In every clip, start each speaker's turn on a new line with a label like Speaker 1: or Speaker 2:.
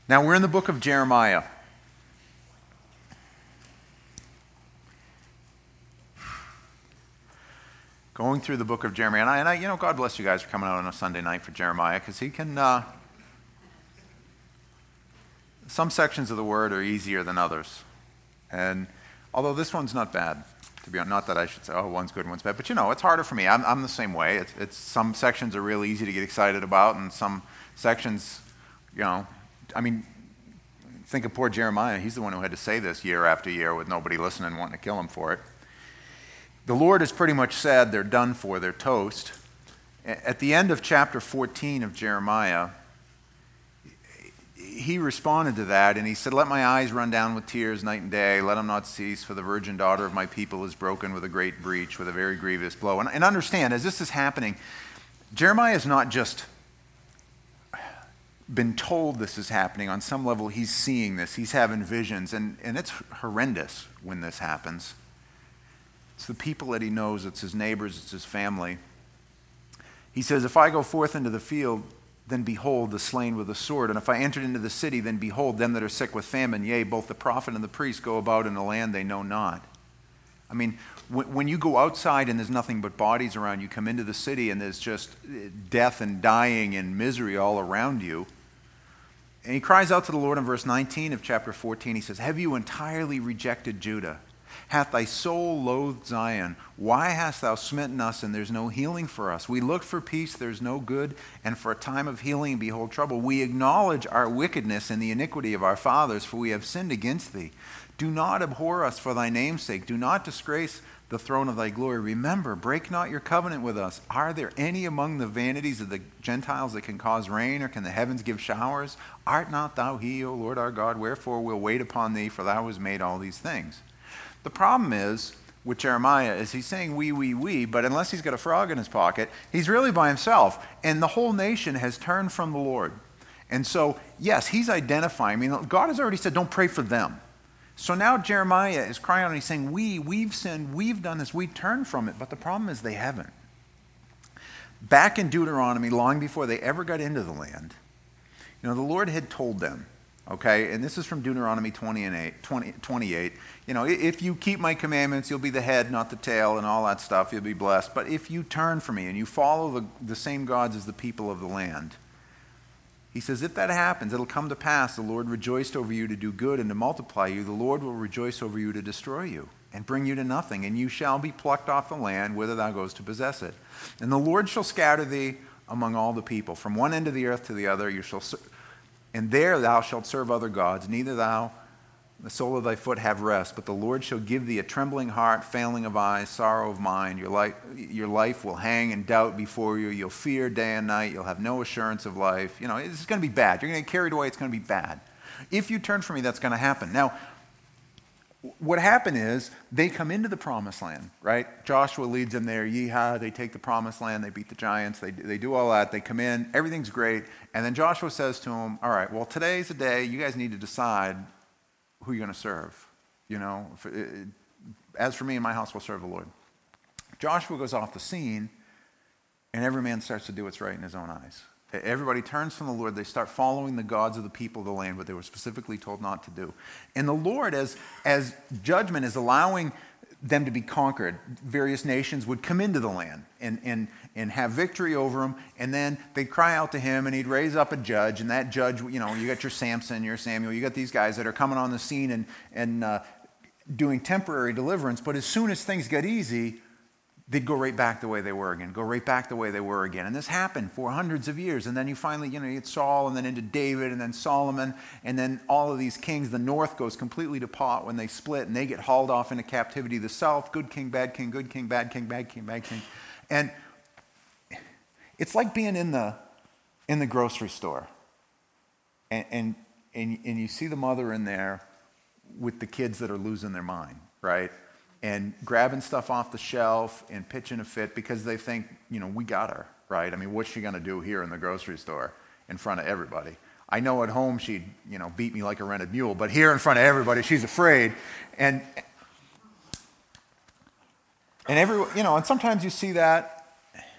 Speaker 1: Now we're in the book of Jeremiah. Going through the book of Jeremiah, and I God bless you guys for coming out on a Sunday night for Jeremiah, because he can. Some sections of the word are easier than others, and although this one's not bad, to be honest, not that I should say, oh, one's good, one's bad, but it's harder for me. I'm the same way. It's some sections are really easy to get excited about, and some sections, think of poor Jeremiah. He's the one who had to say this year after year with nobody listening, wanting to kill him for it. The Lord has pretty much said they're done for, they're toast. At the end of chapter 14 of Jeremiah, he responded to that, and he said, "Let my eyes run down with tears night and day. Let them not cease, for the virgin daughter of my people is broken with a great breach, with a very grievous blow." And understand, as this is happening, Jeremiah has not just been told this is happening. On some level, he's seeing this. He's having visions, and it's horrendous when this happens. It's the people that he knows. It's his neighbors. It's his family. He says, "If I go forth into the field, then behold, the slain with the sword. And if I entered into the city, then behold, them that are sick with famine. Yea, both the prophet and the priest go about in a land they know not." I mean, when you go outside and there's nothing but bodies around, you come into the city and there's just death and dying and misery all around you. And he cries out to the Lord in verse 19 of chapter 14. He says, "Have you entirely rejected Judah? Hath thy soul loathed Zion? Why hast thou smitten us, and there's no healing for us? We look for peace, there's no good, and for a time of healing, behold trouble. We acknowledge our wickedness and the iniquity of our fathers, for we have sinned against thee. Do not abhor us for thy name's sake. Do not disgrace the throne of thy glory. Remember, break not your covenant with us. Are there any among the vanities of the Gentiles that can cause rain, or can the heavens give showers? Art not thou he, O Lord our God? Wherefore we'll wait upon thee, for thou hast made all these things." The problem is, with Jeremiah, is he's saying we, but unless he's got a frog in his pocket, he's really by himself. And the whole nation has turned from the Lord. And so, yes, he's identifying. God has already said, don't pray for them. So now Jeremiah is crying out and he's saying, we've sinned, we've done this, we turned from it. But the problem is they haven't. Back in Deuteronomy, long before they ever got into the land, the Lord had told them, okay, and this is from Deuteronomy 28. If you keep my commandments, you'll be the head, not the tail, and all that stuff. You'll be blessed. But if you turn from me and you follow the same gods as the people of the land, he says, if that happens, it'll come to pass. The Lord rejoiced over you to do good and to multiply you. The Lord will rejoice over you to destroy you and bring you to nothing. And you shall be plucked off the land whither thou goest to possess it. And the Lord shall scatter thee among all the people. From one end of the earth to the other, and there thou shalt serve other gods, neither thou, the sole of thy foot, have rest. But the Lord shall give thee a trembling heart, failing of eyes, sorrow of mind. Your life will hang in doubt before you. You'll fear day and night. You'll have no assurance of life. It's going to be bad. You're going to get carried away. It's going to be bad. If you turn from me, that's going to happen. Now, what happened is they come into the promised land, right? Joshua leads them there. Yeehaw, they take the promised land. They beat the giants. They do all that. They come in. Everything's great. And then Joshua says to them, all right, well, today's the day. You guys need to decide who you're going to serve. As for me and my house, we'll serve the Lord. Joshua goes off the scene, and every man starts to do what's right in his own eyes. Everybody turns from the Lord. They start following the gods of the people of the land, what they were specifically told not to do. And the Lord, as judgment, is allowing them to be conquered. Various nations would come into the land and have victory over them, and then they'd cry out to him, and he'd raise up a judge, and that judge, you got your Samson, your Samuel, you got these guys that are coming on the scene and doing temporary deliverance, but as soon as things got easy, they'd go right back the way they were again, And this happened for hundreds of years. And then you finally, you get Saul, and then into David, and then Solomon, and then all of these kings. The north goes completely to pot when they split, and they get hauled off into captivity. The south, good king, bad king, good king, bad king, bad king, bad king. And it's like being in the grocery store. And you see the mother in there with the kids that are losing their mind, right? And grabbing stuff off the shelf and pitching a fit because they think, we got her, right? I mean, what's she going to do here in the grocery store in front of everybody? I know at home she'd, beat me like a rented mule, but here in front of everybody, she's afraid. And everyone, and sometimes you see that,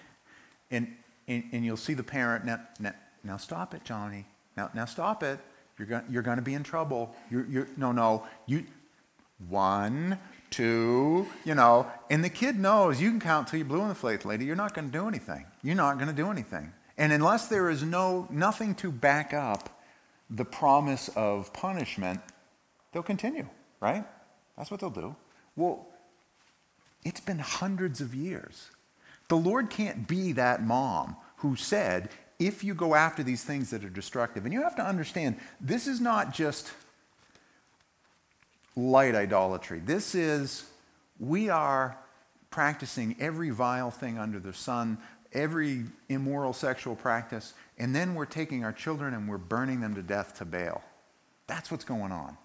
Speaker 1: and you'll see the parent, now stop it, Johnny. Now stop it. You're going to be in trouble. You 1, 2, and the kid knows you can count till you're blue in the face, lady. You're not going to do anything. You're not going to do anything. And unless there is nothing to back up the promise of punishment, they'll continue, right? That's what they'll do. Well, it's been hundreds of years. The Lord can't be that mom who said, if you go after these things that are destructive, and you have to understand, this is not just light idolatry. This is, we are practicing every vile thing under the sun, every immoral sexual practice, and then we're taking our children and we're burning them to death to Baal. That's what's going on,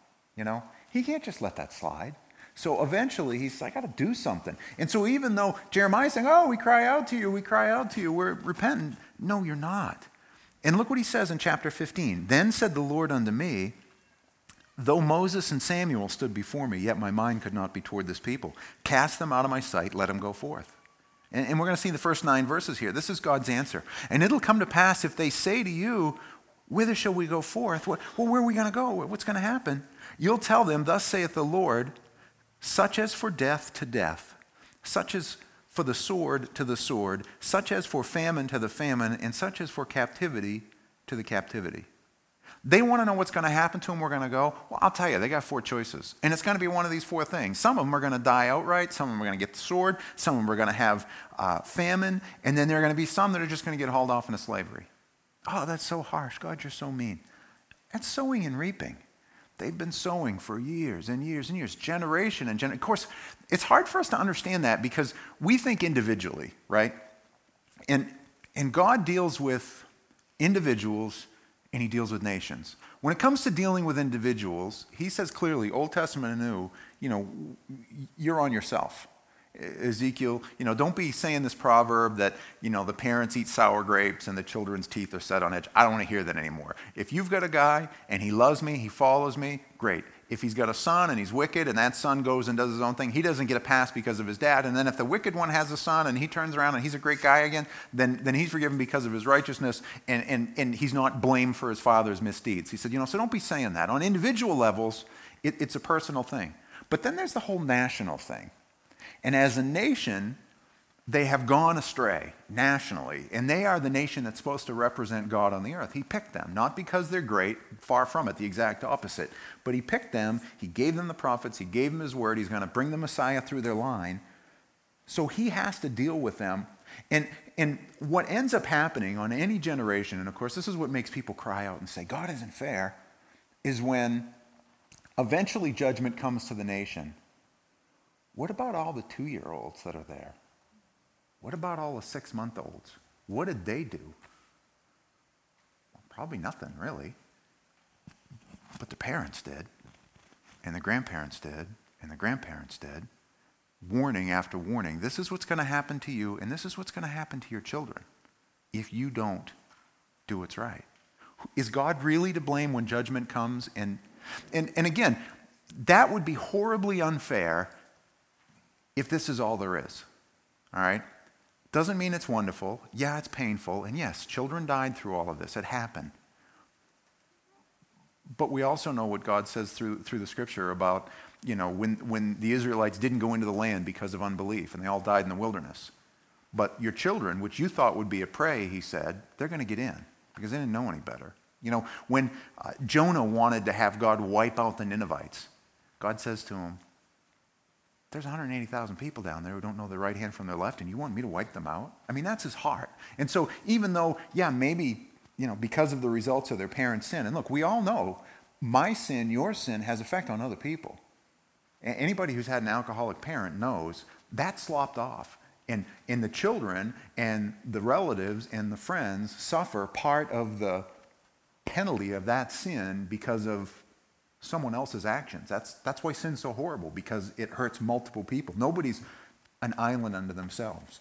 Speaker 1: He can't just let that slide. So eventually he's like, I got to do something. And so even though Jeremiah's saying, we cry out to you, we're repentant. No, you're not. And look what he says in chapter 15. Then said the Lord unto me, though Moses and Samuel stood before me, yet my mind could not be toward this people. Cast them out of my sight, let them go forth. And we're going to see the first 9 verses here. This is God's answer. And it'll come to pass if they say to you, whither shall we go forth? Well, where are we going to go? What's going to happen? You'll tell them, thus saith the Lord, such as for death to death, such as for the sword to the sword, such as for famine to the famine, and such as for captivity to the captivity. They want to know what's going to happen to them. We're going to go. Well, I'll tell you, they got 4 choices. And it's going to be one of these 4 things. Some of them are going to die outright. Some of them are going to get the sword. Some of them are going to have famine. And then there are going to be some that are just going to get hauled off into slavery. Oh, that's so harsh. God, you're so mean. That's sowing and reaping. They've been sowing for years and years and years, generation and generation. Of course, it's hard for us to understand that because we think individually, right? And God deals with individuals and he deals with nations. When it comes to dealing with individuals, he says clearly, Old Testament and New, you're on yourself. Ezekiel, don't be saying this proverb that, the parents eat sour grapes and the children's teeth are set on edge. I don't want to hear that anymore. If you've got a guy and he loves me, he follows me, great. If he's got a son and he's wicked and that son goes and does his own thing, he doesn't get a pass because of his dad. And then if the wicked one has a son and he turns around and he's a great guy again, then he's forgiven because of his righteousness and he's not blamed for his father's misdeeds. He said, so don't be saying that. On individual levels, it's a personal thing. But then there's the whole national thing. And as a nation, they have gone astray nationally. And they are the nation that's supposed to represent God on the earth. He picked them, not because they're great, far from it, the exact opposite. But he picked them, he gave them the prophets, he gave them his word, he's going to bring the Messiah through their line. So he has to deal with them. And what ends up happening on any generation, and of course this is what makes people cry out and say, God isn't fair, is when eventually judgment comes to the nation. What about all the 2-year-olds that are there? What about all the 6-month-olds? What did they do? Well, probably nothing, really. But the parents did, and the grandparents did, and the grandparents did. Warning after warning. This is what's going to happen to you, and this is what's going to happen to your children if you don't do what's right. Is God really to blame when judgment comes? And again, that would be horribly unfair if this is all there is, all right? Doesn't mean it's wonderful. Yeah, it's painful. And yes, children died through all of this. It happened. But we also know what God says through the scripture about, when the Israelites didn't go into the land because of unbelief and they all died in the wilderness. But your children, which you thought would be a prey, he said, they're going to get in because they didn't know any better. When Jonah wanted to have God wipe out the Ninevites, God says to him, there's 180,000 people down there who don't know their right hand from their left, and you want me to wipe them out? I mean, that's his heart. And so even though, maybe, because of the results of their parents' sin, and look, we all know my sin, your sin, has effect on other people. Anybody who's had an alcoholic parent knows that slopped off. And the children and the relatives and the friends suffer part of the penalty of that sin because of someone else's actions. That's why sin's so horrible, because it hurts multiple people. Nobody's an island unto themselves.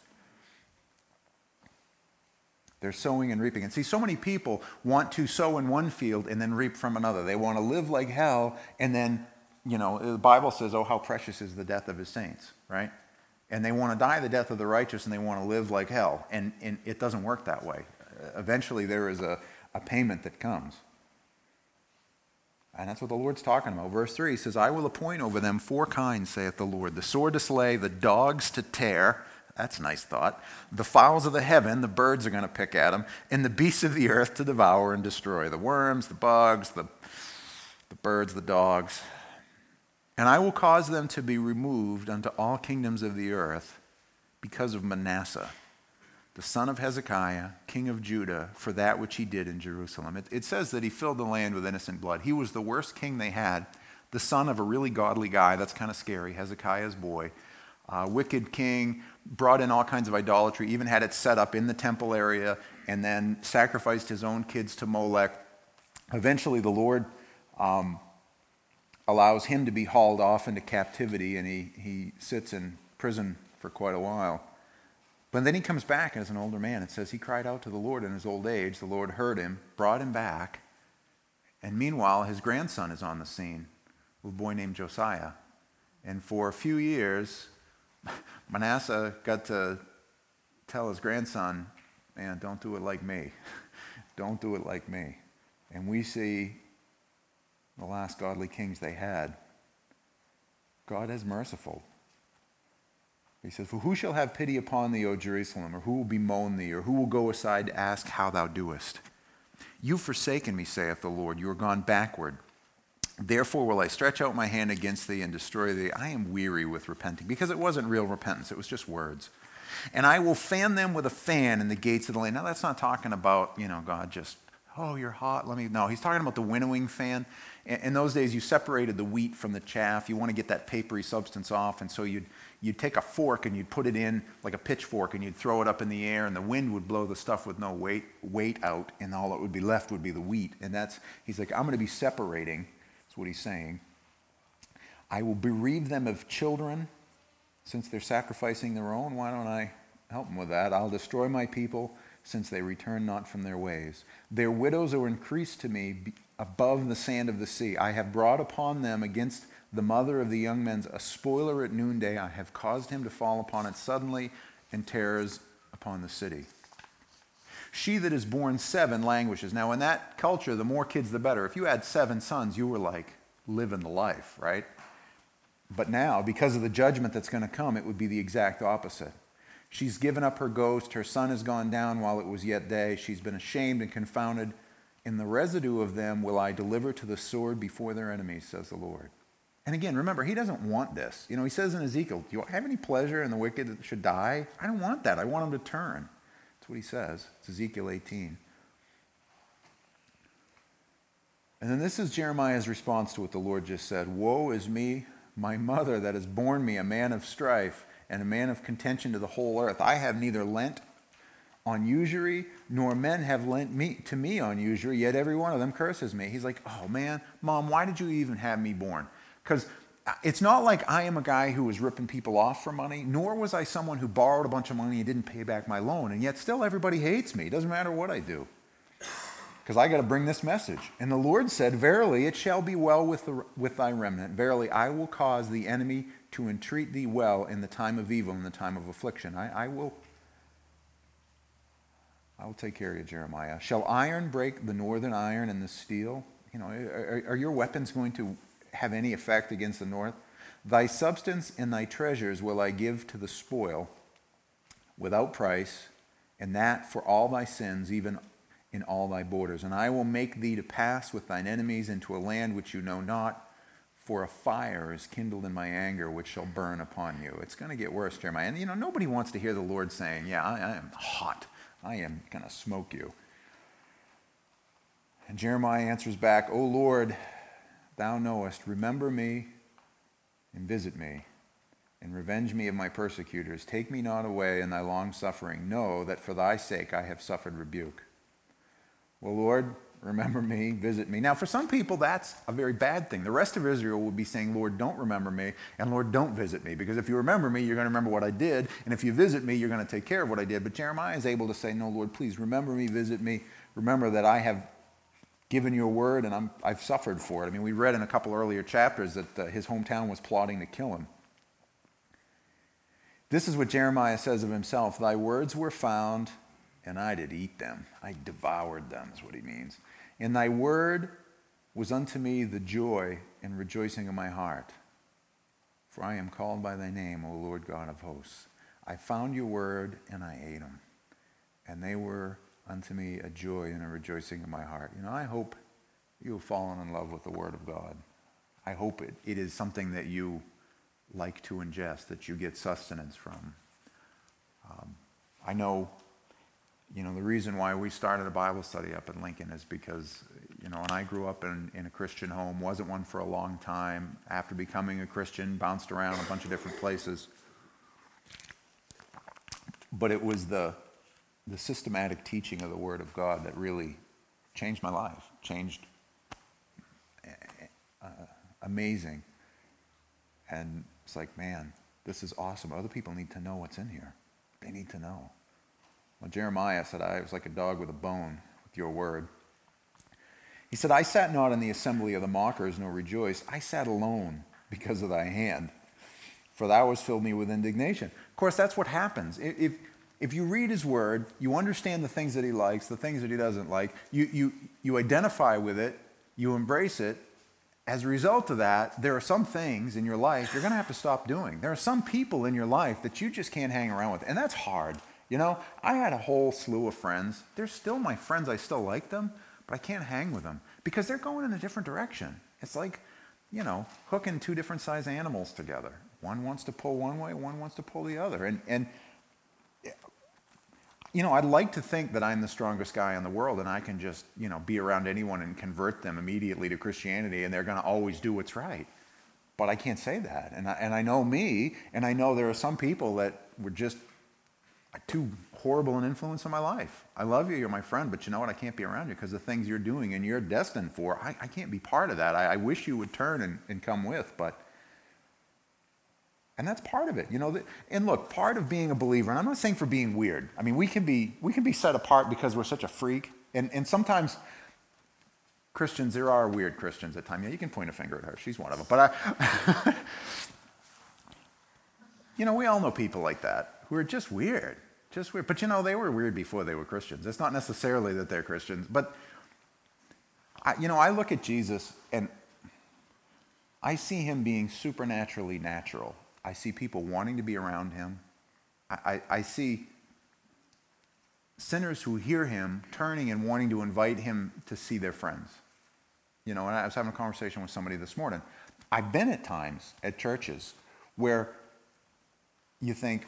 Speaker 1: They're sowing and reaping. And see, so many people want to sow in one field and then reap from another. They want to live like hell, and then, the Bible says, oh, how precious is the death of his saints, right? And they want to die the death of the righteous, and they want to live like hell. And it doesn't work that way. Eventually, there is a payment that comes. And that's what the Lord's talking about. Verse 3 says, I will appoint over them 4 kinds, saith the Lord, the sword to slay, the dogs to tear. That's a nice thought. The fowls of the heaven, the birds are going to pick at them, and the beasts of the earth to devour and destroy. The worms, the bugs, the birds, the dogs. And I will cause them to be removed unto all kingdoms of the earth because of Manasseh, the son of Hezekiah, king of Judah, for that which he did in Jerusalem. It says that he filled the land with innocent blood. He was the worst king they had, the son of a really godly guy. That's kind of scary, Hezekiah's boy. Wicked king, brought in all kinds of idolatry, even had it set up in the temple area, and then sacrificed his own kids to Molech. Eventually, the Lord allows him to be hauled off into captivity, and he sits in prison for quite a while. But then he comes back as an older man. It says he cried out to the Lord in his old age. The Lord heard him, brought him back, and meanwhile, his grandson is on the scene, a boy named Josiah. And for a few years, Manasseh got to tell his grandson, man, don't do it like me. Don't do it like me. And we see the last godly kings they had. God is merciful. He says, for who shall have pity upon thee, O Jerusalem? Or who will bemoan thee? Or who will go aside to ask how thou doest? You've forsaken me, saith the Lord. You are gone backward. Therefore will I stretch out my hand against thee and destroy thee. I am weary with repenting. Because it wasn't real repentance. It was just words. And I will fan them with a fan in the gates of the land. Now that's not talking about, God just, oh, you're hot. No, he's talking about the winnowing fan. In those days, you separated the wheat from the chaff. You want to get that papery substance off. And so you'd take a fork and you'd put it in like a pitchfork and you'd throw it up in the air and the wind would blow the stuff with no weight out and all that would be left would be the wheat. And he's like, I'm going to be separating. That's what he's saying. I will bereave them of children since they're sacrificing their own. Why don't I help them with that? I'll destroy my people since they return not from their ways. Their widows are increased to me above the sand of the sea. I have brought upon them against the mother of the young men a spoiler at noonday. I have caused him to fall upon it suddenly, and terrors upon the city. She that is born 7 languishes. Now in that culture, the more kids the better. If you had 7 sons, you were like living the life, right? But now, because of the judgment that's going to come, it would be the exact opposite. She's given up her ghost. Her sun has gone down while it was yet day. She's been ashamed and confounded. In the residue of them will I deliver to the sword before their enemies, says the Lord. And again, remember, he doesn't want this. He says in Ezekiel, do you have any pleasure in the wicked that should die? I don't want that. I want them to turn. That's what he says. It's Ezekiel 18. And then this is Jeremiah's response to what the Lord just said. Woe is me, my mother that has borne me, a man of strife and a man of contention to the whole earth. I have neither lent on usury, nor men have lent to me on usury, yet every one of them curses me. He's like, oh man, Mom, why did you even have me born? Because it's not like I am a guy who was ripping people off for money, nor was I someone who borrowed a bunch of money and didn't pay back my loan, and yet still everybody hates me. It doesn't matter what I do, because I got to bring this message. And the Lord said, verily, it shall be well with thy remnant. Verily, I will cause the enemy to entreat thee well in the time of evil, in the time of affliction. I will take care of you, Jeremiah. Shall iron break the northern iron and the steel? Are your weapons going to have any effect against the north? Thy substance and thy treasures will I give to the spoil without price, and that for all thy sins, even in all thy borders. And I will make thee to pass with thine enemies into a land which you know not, for a fire is kindled in my anger, which shall burn upon you. It's going to get worse, Jeremiah. And nobody wants to hear the Lord saying, yeah, I am hot. I am going to smoke you. And Jeremiah answers back, O Lord, thou knowest, remember me and visit me, and revenge me of my persecutors. Take me not away in thy long suffering. Know that for thy sake I have suffered rebuke. Well, Lord, remember me, visit me. Now, for some people, that's a very bad thing. The rest of Israel will be saying, Lord, don't remember me, and Lord, don't visit me. Because if you remember me, you're going to remember what I did, and if you visit me, you're going to take care of what I did. But Jeremiah is able to say, no, Lord, please remember me, visit me. Remember that I have given your word, and I've suffered for it. I mean, we read in a couple earlier chapters that his hometown was plotting to kill him. This is what Jeremiah says of himself. Thy words were found, and I did eat them. I devoured them, is what he means. In thy word was unto me the joy and rejoicing of my heart. For I am called by thy name, O Lord God of hosts. I found your word, and I ate them. And they were unto me a joy and a rejoicing of my heart. I hope you have fallen in love with the word of God. I hope it is something that you like to ingest, that you get sustenance from. I know, the reason why we started a Bible study up in Lincoln is because, and I grew up in a Christian home, wasn't one for a long time. After becoming a Christian, bounced around a bunch of different places. But it was the systematic teaching of the Word of God that really changed my life, changed amazing. And it's like, man, this is awesome. Other people need to know what's in here. They need to know. Well, Jeremiah said, I was like a dog with a bone with your word. He said, I sat not in the assembly of the mockers, nor rejoiced. I sat alone because of thy hand, for thou hast filled me with indignation. Of course, that's what happens. If you read his word, you understand the things that he likes, the things that he doesn't like, you identify with it, you embrace it. As a result of that, there are some things in your life you're going to have to stop doing. There are some people in your life that you just can't hang around with, and that's hard. I had a whole slew of friends. They're still my friends. I still like them, but I can't hang with them because they're going in a different direction. It's like, hooking two different size animals together. One wants to pull one way, one wants to pull the other. And I'd like to think that I'm the strongest guy in the world and I can just, be around anyone and convert them immediately to Christianity and they're going to always do what's right. But I can't say that. And I know me, and I know there are some people that were just too horrible an influence on my life. I love you, you're my friend, but you know what? I can't be around you because the things you're doing and you're destined for, I can't be part of that. I wish you would turn and come with, and that's part of it, And look, part of being a believer, and I'm not saying for being weird. I mean, we can be set apart because we're such a freak, and sometimes Christians, there are weird Christians at times. Yeah, you can point a finger at her. She's one of them. But we all know people like that who are just weird. But they were weird before they were Christians. It's not necessarily that they're Christians. But, I look at Jesus and I see him being supernaturally natural. I see people wanting to be around him. I see sinners who hear him turning and wanting to invite him to see their friends. And I was having a conversation with somebody this morning. I've been at times at churches where you think,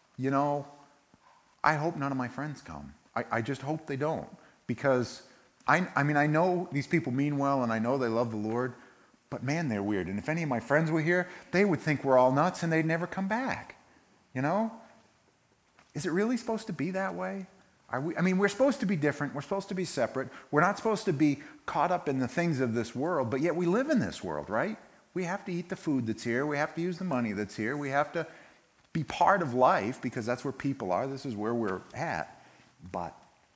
Speaker 1: I hope none of my friends come. I just hope they don't. Because, I know these people mean well and I know they love the Lord, but man, they're weird. And if any of my friends were here, they would think we're all nuts and they'd never come back. Is it really supposed to be that way? We're supposed to be different. We're supposed to be separate. We're not supposed to be caught up in the things of this world, but yet we live in this world, right? We have to eat the food that's here. We have to use the money that's here. We have to be part of life because that's where people are. This is where we're at. But,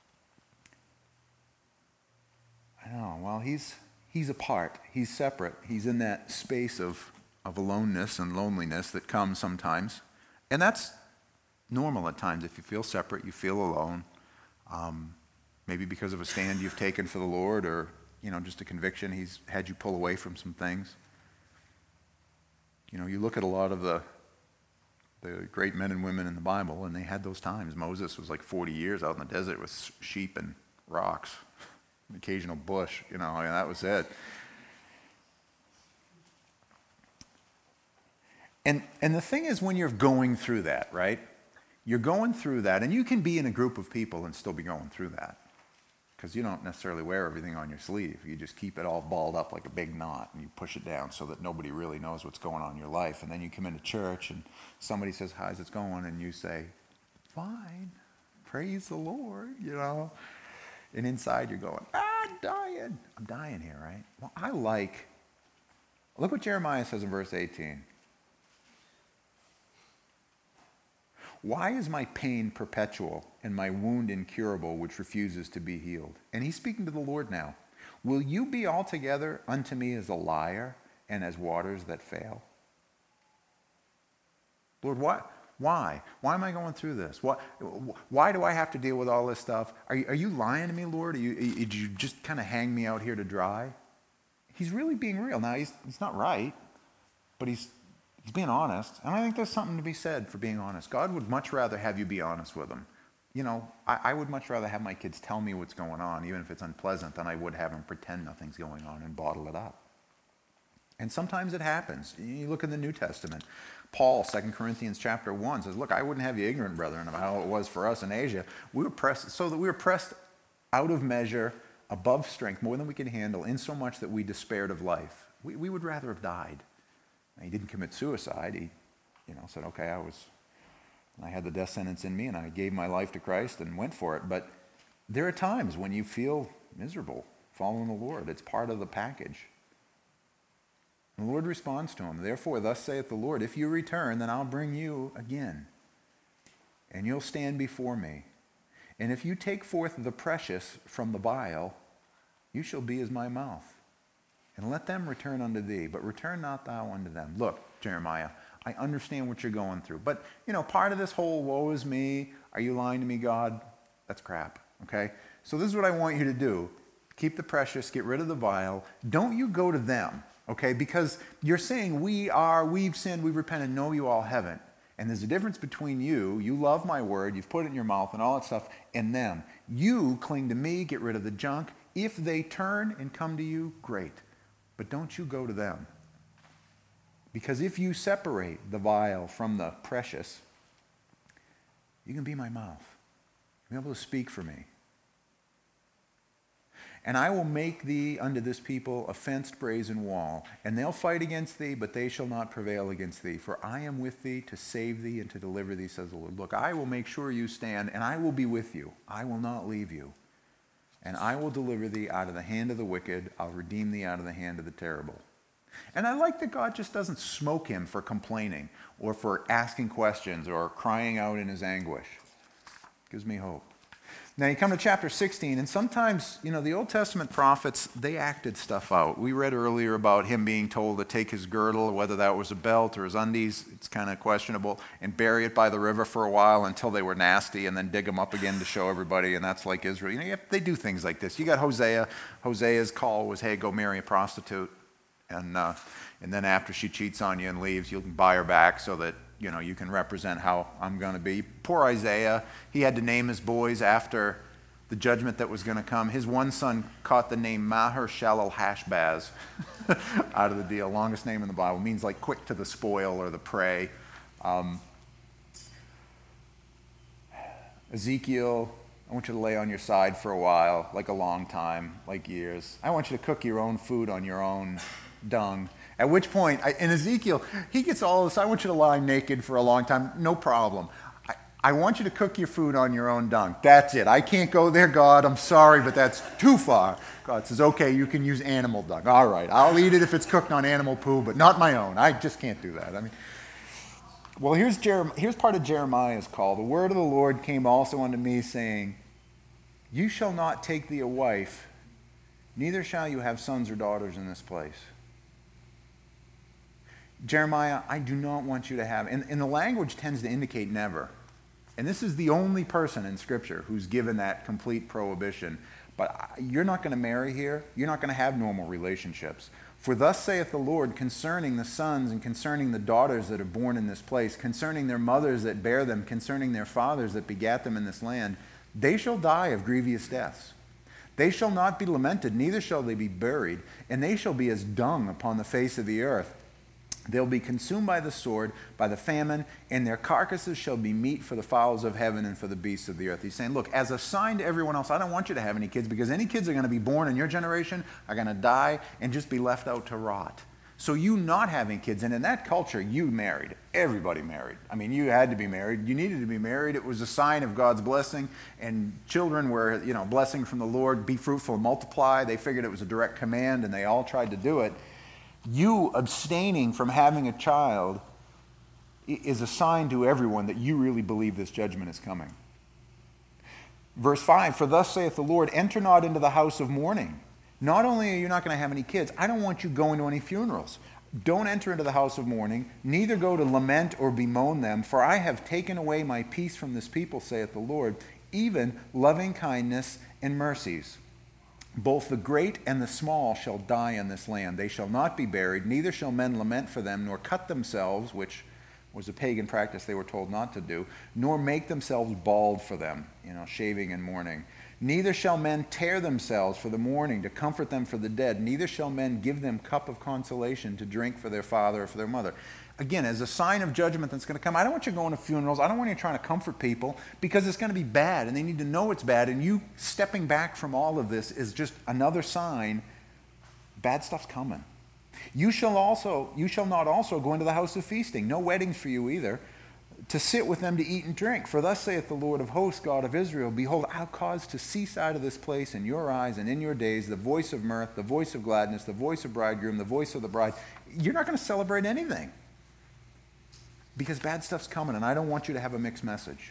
Speaker 1: I don't know. Well, he's apart. He's separate. He's in that space of aloneness and loneliness that comes sometimes. And that's normal at times. If you feel separate, you feel alone. Maybe because of a stand you've taken for the Lord or, just a conviction. He's had you pull away from some things. You look at a lot of the great men and women in the Bible, and they had those times. Moses was like 40 years out in the desert with sheep and rocks, an occasional bush, that was it. And the thing is, when you're going through that, right? You're going through that, and you can be in a group of people and still be going through that. Because you don't necessarily wear everything on your sleeve. You just keep it all balled up like a big knot, and you push it down so that nobody really knows what's going on in your life. And then you come into church, and somebody says, how's it going? And you say, fine, praise the Lord, And inside you're going, I'm dying. I'm dying here, right? Well, look what Jeremiah says in verse 18. Why is my pain perpetual and my wound incurable, which refuses to be healed? And he's speaking to the Lord now. Will you be altogether unto me as a liar and as waters that fail? Lord, what? Why? Why am I going through this? Why do I have to deal with all this stuff? Are you lying to me, Lord? Did you just kind of hang me out here to dry? he's really being real. Now, he's not right, but he's being honest. And I think there's something to be said for being honest. God would much rather have you be honest with him. I would much rather have my kids tell me what's going on, even if it's unpleasant, than I would have them pretend nothing's going on and bottle it up. And sometimes it happens. You look in the New Testament. Paul, 2 Corinthians chapter 1, says, look, I wouldn't have you ignorant, brethren, of how it was for us in Asia. We were pressed out of measure, above strength, more than we could handle, in so much that we despaired of life. We would rather have died. Now, he didn't commit suicide. He said, okay, I had the death sentence in me, and I gave my life to Christ and went for it. But there are times when you feel miserable following the Lord. It's part of the package. And the Lord responds to him, therefore, thus saith the Lord, if you return, then I'll bring you again, and you'll stand before me. And if you take forth the precious from the vial, you shall be as my mouth. And let them return unto thee, but return not thou unto them. Look, Jeremiah, I understand what you're going through. But, part of this whole woe is me, are you lying to me, God? That's crap, okay? So this is what I want you to do. Keep the precious, get rid of the vial. Don't you go to them, okay? Because you're saying we've sinned, we've repented. No, you all haven't. And there's a difference between you love my word, you've put it in your mouth and all that stuff, and them. You cling to me, get rid of the junk. If they turn and come to you, great. But don't you go to them. Because if you separate the vial from the precious, you can be my mouth. You'll be able to speak for me. And I will make thee unto this people a fenced brazen wall, and they'll fight against thee, but they shall not prevail against thee. For I am with thee to save thee and to deliver thee, says the Lord. Look, I will make sure you stand, and I will be with you. I will not leave you. And I will deliver thee out of the hand of the wicked. I'll redeem thee out of the hand of the terrible. And I like that God just doesn't smoke him for complaining or for asking questions or crying out in his anguish. Gives me hope. Now you come to chapter 16, and sometimes, the Old Testament prophets, they acted stuff out. We read earlier about him being told to take his girdle, whether that was a belt or his undies, it's kind of questionable, and bury it by the river for a while until they were nasty, and then dig them up again to show everybody, and that's like Israel. They do things like this. You got Hosea. Hosea's call was, hey, go marry a prostitute, and then after she cheats on you and leaves, you can buy her back so that you can represent how I'm going to be. Poor Isaiah, he had to name his boys after the judgment that was going to come. His one son caught the name Maher-Shalal-Hashbaz out of the deal. Longest name in the Bible. Means like quick to the spoil or the prey. Ezekiel, I want you to lay on your side for a while, like a long time, like years. I want you to cook your own food on your own dung. At which point, in Ezekiel, he gets all this, I want you to lie naked for a long time, no problem. I want you to cook your food on your own dung. That's it. I can't go there, God. I'm sorry, but that's too far. God says, okay, you can use animal dung. All right, I'll eat it if it's cooked on animal poo, but not my own. I just can't do that. Well, here's part of Jeremiah's call. The word of the Lord came also unto me, saying, you shall not take thee a wife, neither shall you have sons or daughters in this place. Jeremiah, I do not want you to have, and the language tends to indicate never. And this is the only person in Scripture who's given that complete prohibition. But you're not going to marry here. You're not going to have normal relationships. For thus saith the Lord concerning the sons and concerning the daughters that are born in this place, concerning their mothers that bear them, concerning their fathers that begat them in this land, they shall die of grievous deaths. They shall not be lamented, neither shall they be buried, and they shall be as dung upon the face of the earth. They'll be consumed by the sword, by the famine, and their carcasses shall be meat for the fowls of heaven and for the beasts of the earth. He's saying, look, as a sign to everyone else, I don't want you to have any kids, because any kids that are going to be born in your generation are going to die and just be left out to rot. So you not having kids, and in that culture, you married. Everybody married. You had to be married. You needed to be married. It was a sign of God's blessing, and children were, blessing from the Lord, be fruitful and multiply. They figured it was a direct command, and they all tried to do it. You abstaining from having a child is a sign to everyone that you really believe this judgment is coming. Verse 5, for thus saith the Lord, enter not into the house of mourning. Not only are you not going to have any kids, I don't want you going to any funerals. Don't enter into the house of mourning, neither go to lament or bemoan them, for I have taken away my peace from this people, saith the Lord, even loving kindness and mercies. Both the great and the small shall die in this land. They shall not be buried, neither shall men lament for them, nor cut themselves, which was a pagan practice they were told not to do, nor make themselves bald for them, shaving and mourning. Neither shall men tear themselves for the mourning to comfort them for the dead. Neither shall men give them cup of consolation to drink for their father or for their mother. Again, as a sign of judgment that's going to come, I don't want you going to funerals. I don't want you trying to comfort people because it's going to be bad and they need to know it's bad. And you stepping back from all of this is just another sign bad stuff's coming. You shall not also go into the house of feasting. No weddings for you either, to sit with them to eat and drink. For thus saith the Lord of hosts, God of Israel, behold, I'll cause to cease out of this place in your eyes and in your days the voice of mirth, the voice of gladness, the voice of bridegroom, the voice of the bride. You're not going to celebrate anything because bad stuff's coming, and I don't want you to have a mixed message.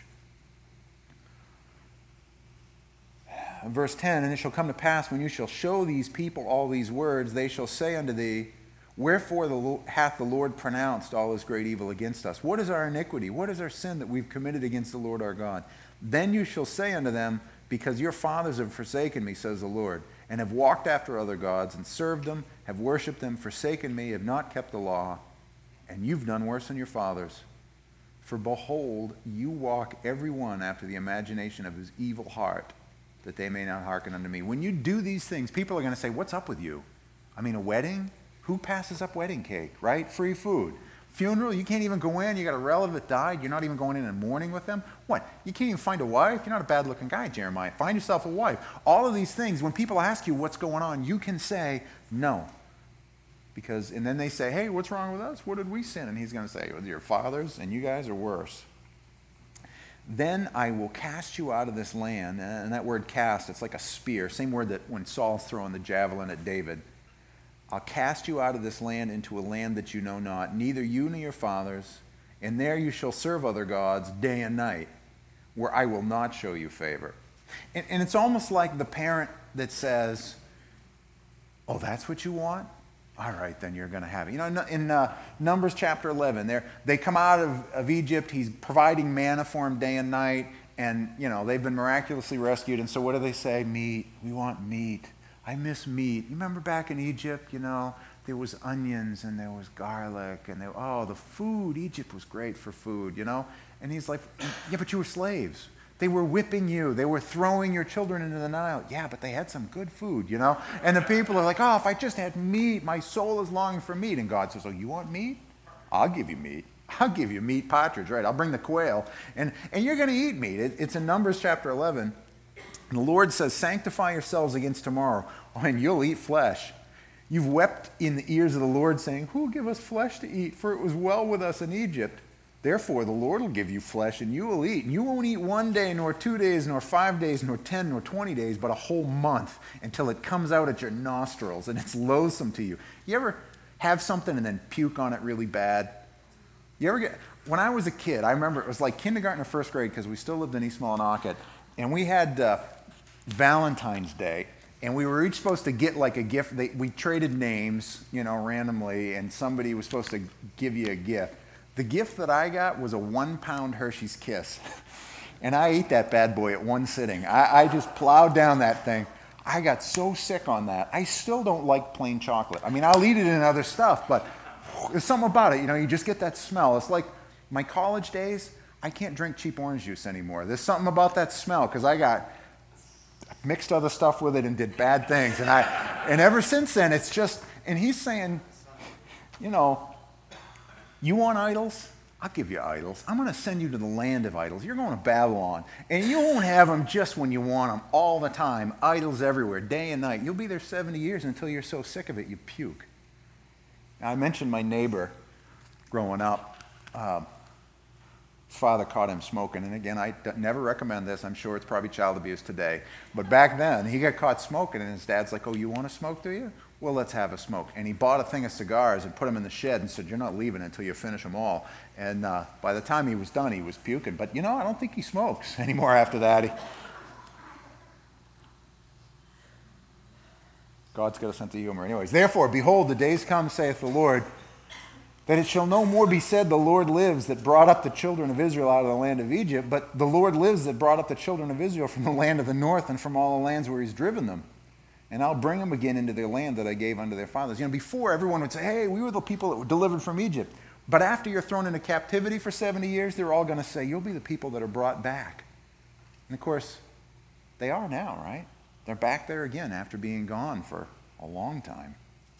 Speaker 1: Verse 10, and it shall come to pass when you shall show these people all these words, they shall say unto thee, wherefore hath the Lord pronounced all this great evil against us? What is our iniquity? What is our sin that we've committed against the Lord our God? Then you shall say unto them, because your fathers have forsaken me, says the Lord, and have walked after other gods, and served them, have worshipped them, forsaken me, have not kept the law, and you've done worse than your fathers. For behold, you walk every one after the imagination of his evil heart, that they may not hearken unto me. When you do these things, people are going to say, what's up with you? I mean, a wedding? Who passes up wedding cake, right? Free food. Funeral, you can't even go in. You got a relative that died. You're not even going in and mourning with them. What? You can't even find a wife? You're not a bad-looking guy, Jeremiah. Find yourself a wife. All of these things, when people ask you what's going on, you can say no. And then they say, hey, what's wrong with us? What did we sin? And he's going to say, well, your fathers and you guys are worse. Then I will cast you out of this land. And that word cast, it's like a spear. Same word that when Saul's throwing the javelin at David. I'll cast you out of this land into a land that you know not, neither you nor your fathers, and there you shall serve other gods day and night, where I will not show you favor. And it's almost like the parent that says, oh, that's what you want? All right, then you're going to have it. In Numbers chapter 11, they come out of Egypt. He's providing manna for them day and night, and, they've been miraculously rescued. And so what do they say? Meat. We want meat. I miss meat. You remember back in Egypt, there was onions and there was garlic and the food. Egypt was great for food, And he's like, yeah, but you were slaves. They were whipping you. They were throwing your children into the Nile. Yeah, but they had some good food, And the people are like, oh, if I just had meat, my soul is longing for meat. And God says, oh, you want meat? I'll give you meat. I'll give you meat partridge, right? I'll bring the quail. And you're going to eat meat. It's in Numbers chapter 11. And the Lord says, sanctify yourselves against tomorrow, and you'll eat flesh. You've wept in the ears of the Lord, saying, who will give us flesh to eat? For it was well with us in Egypt. Therefore, the Lord will give you flesh, and you will eat. And you won't eat 1 day, nor 2 days, nor 5 days, nor 10, nor 20 days, but a whole month, until it comes out at your nostrils, and it's loathsome to you. You ever have something and then puke on it really bad? When I was a kid, I remember it was like kindergarten or first grade, because we still lived in East Millinocket, and we had Valentine's Day, and we were each supposed to get like a gift. We traded names, randomly, and somebody was supposed to give you a gift. The gift that I got was a 1-pound Hershey's Kiss, and I ate that bad boy at one sitting. I just plowed down that thing. I got so sick on that. I still don't like plain chocolate. I mean, I'll eat it in other stuff, but there's something about it. You just get that smell. It's like my college days, I can't drink cheap orange juice anymore. There's something about that smell, because I mixed other stuff with it and did bad things. And ever since then, it's just, and he's saying, you want idols? I'll give you idols. I'm going to send you to the land of idols. You're going to Babylon. And you won't have them just when you want them, all the time. Idols everywhere, day and night. You'll be there 70 years until you're so sick of it, you puke. Now, I mentioned my neighbor growing up. His father caught him smoking. And again, I never recommend this. I'm sure it's probably child abuse today. But back then, he got caught smoking, and his dad's like, oh, you want to smoke, do you? Well, let's have a smoke. And he bought a thing of cigars and put them in the shed and said, you're not leaving until you finish them all. And by the time he was done, he was puking. But, I don't think he smokes anymore after that. God's got a sense of humor. Anyways, therefore, behold, the days come, saith the Lord, that it shall no more be said, the Lord lives that brought up the children of Israel out of the land of Egypt, but the Lord lives that brought up the children of Israel from the land of the north and from all the lands where he's driven them. and I'll bring them again into their land that I gave unto their fathers. Before everyone would say, hey, we were the people that were delivered from Egypt. But after you're thrown into captivity for 70 years, they're all going to say, you'll be the people that are brought back. And of course, they are now, right? They're back there again after being gone for a long time.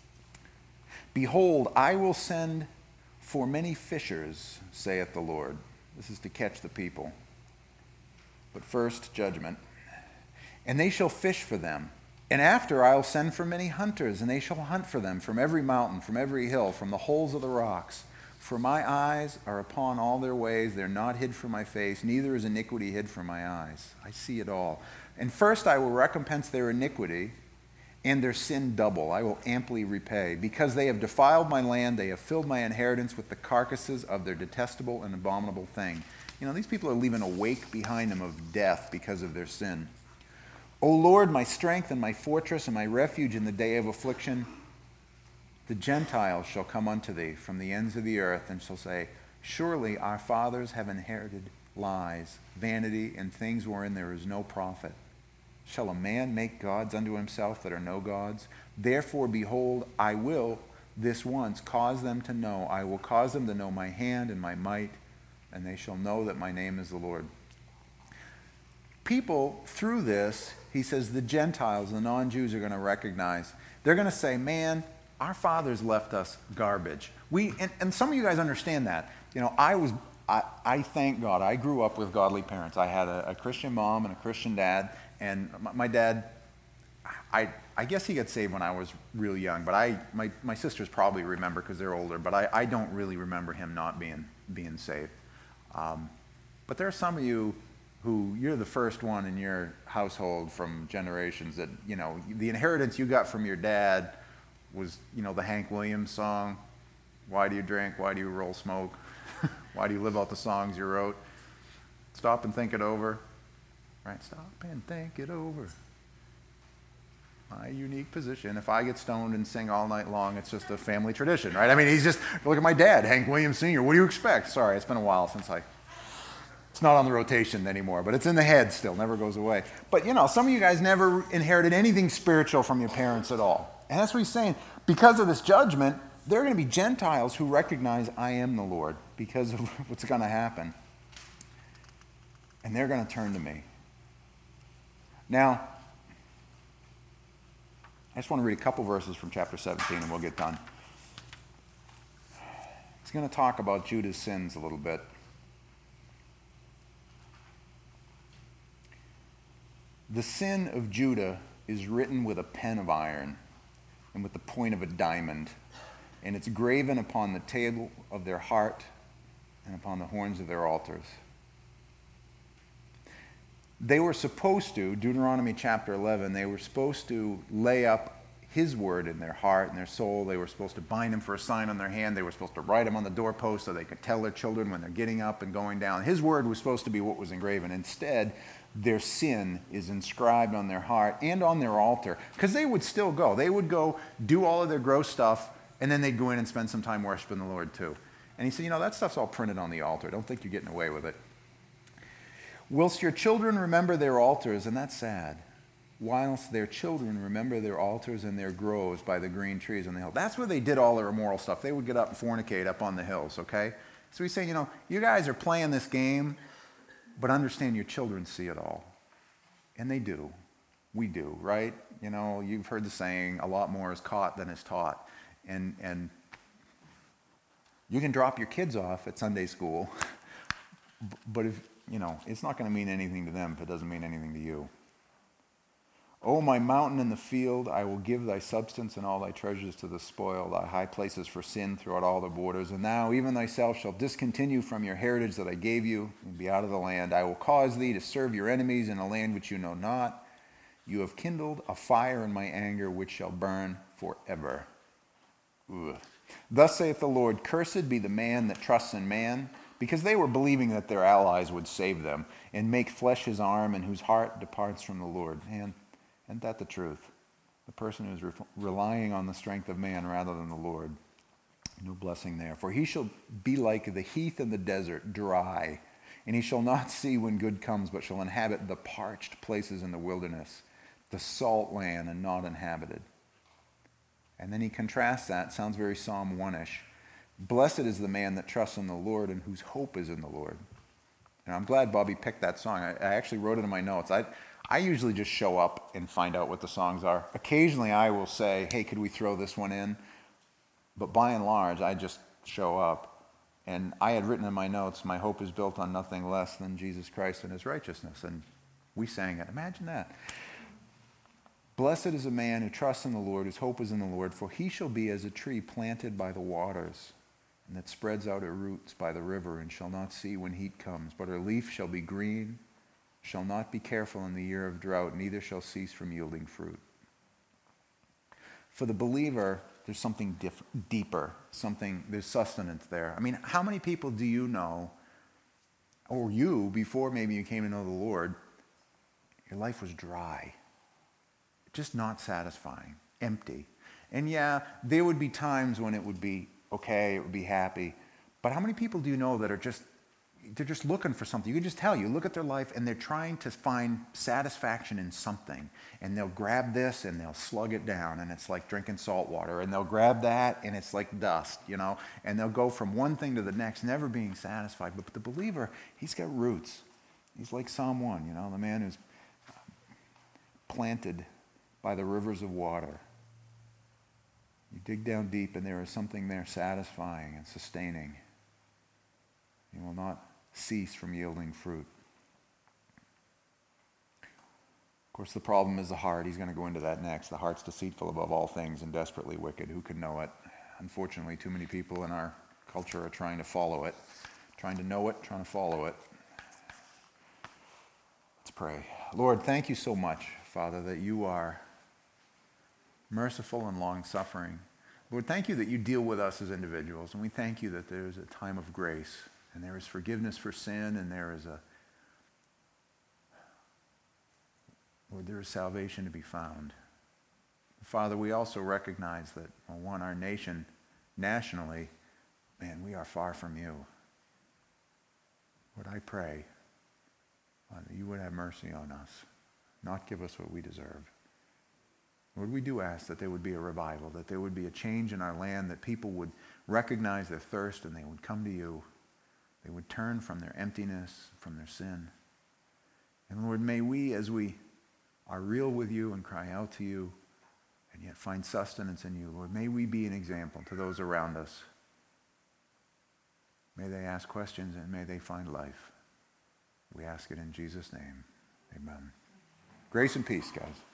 Speaker 1: Behold, I will send for many fishers, saith the Lord. This is to catch the people. But first, judgment. And they shall fish for them. And after I will send for many hunters, and they shall hunt for them from every mountain, from every hill, from the holes of the rocks. For my eyes are upon all their ways. They're not hid from my face, neither is iniquity hid from my eyes. I see it all. And first I will recompense their iniquity and their sin double. I will amply repay. Because they have defiled my land, they have filled my inheritance with the carcasses of their detestable and abominable thing. These people are leaving a wake behind them of death because of their sin. O Lord, my strength and my fortress and my refuge in the day of affliction, the Gentiles shall come unto thee from the ends of the earth and shall say, surely our fathers have inherited lies, vanity, and things wherein there is no profit. Shall a man make gods unto himself that are no gods? Therefore, behold, I will this once cause them to know. I will cause them to know my hand and my might, and they shall know that my name is the Lord. People, through this, he says, the Gentiles, the non-Jews are going to recognize. They're going to say, man, our fathers left us garbage. And some of you guys understand that. I thank God. I grew up with godly parents. I had a Christian mom and a Christian dad. And my dad, I guess he got saved when I was real young. But my sisters probably remember because they're older. But I don't really remember him not being saved. But there are some of you who you're the first one in your household from generations that, the inheritance you got from your dad was, the Hank Williams song, why do you drink, why do you roll smoke, why do you live out the songs you wrote, stop and think it over, right, stop and think it over, my unique position. If I get stoned and sing all night long, it's just a family tradition, right? He's just, look at my dad, Hank Williams Sr., what do you expect? Sorry, it's been a while since it's not on the rotation anymore, but it's in the head still, never goes away. But, some of you guys never inherited anything spiritual from your parents at all. And that's what he's saying. Because of this judgment, there are going to be Gentiles who recognize I am the Lord because of what's going to happen. And they're going to turn to me. Now, I just want to read a couple verses from chapter 17 and we'll get done. It's going to talk about Judah's sins a little bit. The sin of Judah is written with a pen of iron and with the point of a diamond, and it's graven upon the table of their heart and upon the horns of their altars. They were supposed to, Deuteronomy chapter 11, they were supposed to lay up his word in their heart and their soul. They were supposed to bind him for a sign on their hand. They were supposed to write him on the doorpost so they could tell their children when they're getting up and going down. His word was supposed to be what was engraven. Instead, their sin is inscribed on their heart and on their altar. Because they would still go. They would go do all of their gross stuff, and then they'd go in and spend some time worshiping the Lord too. And he said, that stuff's all printed on the altar. Don't think you're getting away with it. Whilst your children remember their altars, and that's sad, whilst their children remember their altars and their groves by the green trees on the hill. That's where they did all their immoral stuff. They would get up and fornicate up on the hills, okay? So he's saying, you guys are playing this game, but understand your children see it all. And they do. We do, right? You've heard the saying, a lot more is caught than is taught. And you can drop your kids off at Sunday school, but if, it's not going to mean anything to them if it doesn't mean anything to you. O my mountain in the field, I will give thy substance and all thy treasures to the spoil, thy high places for sin throughout all the borders. And thou, even thyself, shalt discontinue from your heritage that I gave you, and be out of the land. I will cause thee to serve your enemies in a land which you know not. You have kindled a fire in my anger, which shall burn forever. Ugh. Thus saith the Lord, cursed be the man that trusts in man, because they were believing that their allies would save them, and make flesh his arm, and whose heart departs from the Lord. Man, isn't that the truth? The person who is relying on the strength of man rather than the Lord. No blessing there. For he shall be like the heath in the desert, dry, and he shall not see when good comes, but shall inhabit the parched places in the wilderness. the salt land and not inhabited. And then he contrasts that, sounds very Psalm 1-ish. Blessed is the man that trusts in the Lord and whose hope is in the Lord. And I'm glad Bobby picked that song. I actually wrote it in my notes. I usually just show up and find out what the songs are. Occasionally I will say, hey, could we throw this one in? But by and large, I just show up. And I had written in my notes, my hope is built on nothing less than Jesus Christ and his righteousness. And we sang it. Imagine that. Blessed is a man who trusts in the Lord, whose hope is in the Lord, for he shall be as a tree planted by the waters, and that spreads out her roots by the river, and shall not see when heat comes, but her leaf shall be green, shall not be careful in the year of drought, neither shall cease from yielding fruit. For the believer, there's something deeper, there's sustenance there. I mean, how many people do you know, or you, before maybe you came to know the Lord, your life was dry, just not satisfying, empty. And yeah, there would be times when it would be okay, it would be happy. But how many people do you know that they're just looking for something? You can just tell, you look at their life and they're trying to find satisfaction in something. And they'll grab this and they'll slug it down, and it's like drinking salt water. And they'll grab that and it's like dust, and they'll go from one thing to the next, never being satisfied. But the believer, he's got roots. He's like Psalm 1, the man who's planted by the rivers of water. You dig down deep and there is something there satisfying and sustaining. You will not cease from yielding fruit. Of course, the problem is the heart. He's going to go into that next. The heart's deceitful above all things and desperately wicked. Who can know it? Unfortunately, too many people in our culture are trying to follow it, trying to know it, trying to follow it. Let's pray. Lord, thank you so much, Father, that you are merciful and long-suffering. Lord, thank you that you deal with us as individuals, and we thank you that there is a time of grace, and there is forgiveness for sin, and there is Lord, there is salvation to be found. Father, we also recognize that, our nation, nationally, we are far from you. Lord, I pray that you would have mercy on us, not give us what we deserve. Lord, we do ask that there would be a revival, that there would be a change in our land, that people would recognize their thirst and they would come to you. They would turn from their emptiness, from their sin. And Lord, may we, as we are real with you and cry out to you and yet find sustenance in you, Lord, may we be an example to those around us. May they ask questions and may they find life. We ask it in Jesus' name. Amen. Grace and peace, guys.